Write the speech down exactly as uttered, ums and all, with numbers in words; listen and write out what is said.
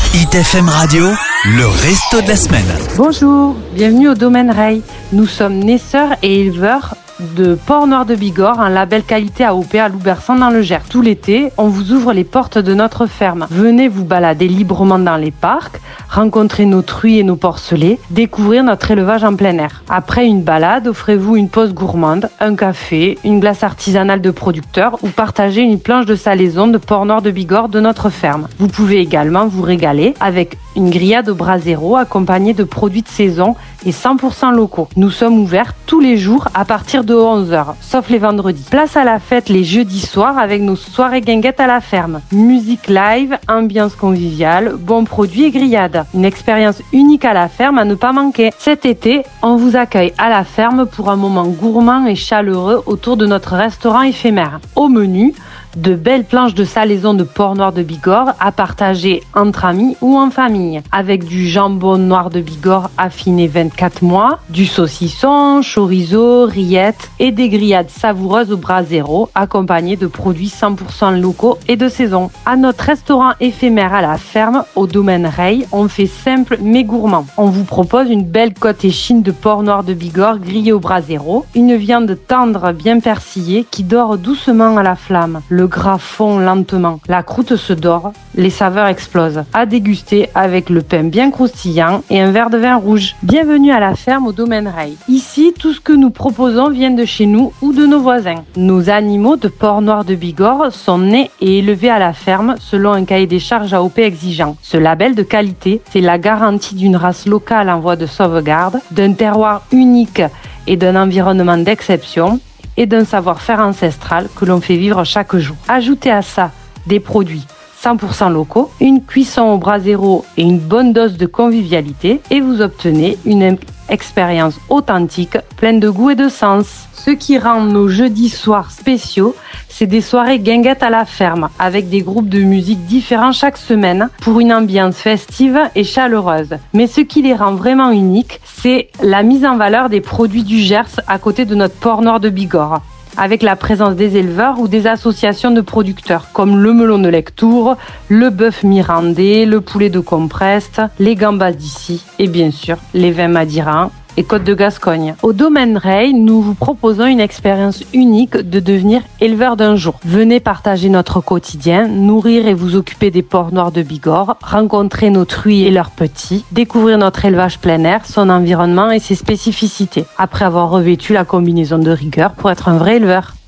Hit F M Radio, le resto de la semaine. Bonjour, bienvenue au Domaine Ray. Nous sommes naisseurs et éleveurs de porc noir de Bigorre, un label qualité A O P à Loubersan dans le Gers. Tout l'été, on vous ouvre les portes de notre ferme. Venez vous balader librement dans les parcs, rencontrer nos truies et nos porcelets, découvrir notre élevage en plein air. Après une balade, offrez-vous une pause gourmande, un café, une glace artisanale de producteur ou partagez une planche de salaison de porc noir de Bigorre de notre ferme. Vous pouvez également vous régaler avec une grillade au brasero accompagnée de produits de saison et cent pour cent locaux. Nous sommes ouverts tous les jours à partir de onze heures, sauf les vendredis. Place à la fête les jeudis soirs avec nos soirées guinguettes à la ferme. Musique live, ambiance conviviale, bons produits et grillades. Une expérience unique à la ferme à ne pas manquer. Cet été, on vous accueille à la ferme pour un moment gourmand et chaleureux autour de notre restaurant éphémère. Au menu, de belles planches de salaison de porc noir de Bigorre à partager entre amis ou en famille, avec du jambon noir de Bigorre affiné vingt-quatre mois, du saucisson, chorizo, rillettes et des grillades savoureuses au brasero accompagnées de produits cent pour cent locaux et de saison. À notre restaurant éphémère à la ferme, au Domaine Ray, on fait simple mais gourmand. On vous propose une belle côte échine de porc noir de Bigorre grillée au brasero, une viande tendre bien persillée qui dort doucement à la flamme. Le gras fond lentement, la croûte se dore, les saveurs explosent. À déguster avec le pain bien croustillant et un verre de vin rouge. Bienvenue à la ferme au Domaine Ray. Ici, tout ce que nous proposons vient de chez nous ou de nos voisins. Nos animaux de porc noir de Bigorre sont nés et élevés à la ferme selon un cahier des charges A O P exigeant. Ce label de qualité, c'est la garantie d'une race locale en voie de sauvegarde, d'un terroir unique et d'un environnement d'exception, et d'un savoir-faire ancestral que l'on fait vivre chaque jour. Ajoutez à ça des produits cent pour cent locaux, une cuisson au brasero et une bonne dose de convivialité et vous obtenez une expérience authentique, pleine de goût et de sens. Ce qui rend nos jeudis soirs spéciaux, c'est des soirées guinguettes à la ferme, avec des groupes de musique différents chaque semaine pour une ambiance festive et chaleureuse. Mais ce qui les rend vraiment uniques, c'est la mise en valeur des produits du Gers à côté de notre porc noir de Bigorre, avec la présence des éleveurs ou des associations de producteurs, comme le melon de Lectoure, le bœuf mirandais, le poulet de Compreste, les gambas d'ici et bien sûr les vins madirans et Côte de Gascogne. Au Domaine Ray, nous vous proposons une expérience unique de devenir éleveur d'un jour. Venez partager notre quotidien, nourrir et vous occuper des porcs noirs de Bigorre, rencontrer nos truies et leurs petits, découvrir notre élevage plein air, son environnement et ses spécificités, après avoir revêtu la combinaison de rigueur pour être un vrai éleveur.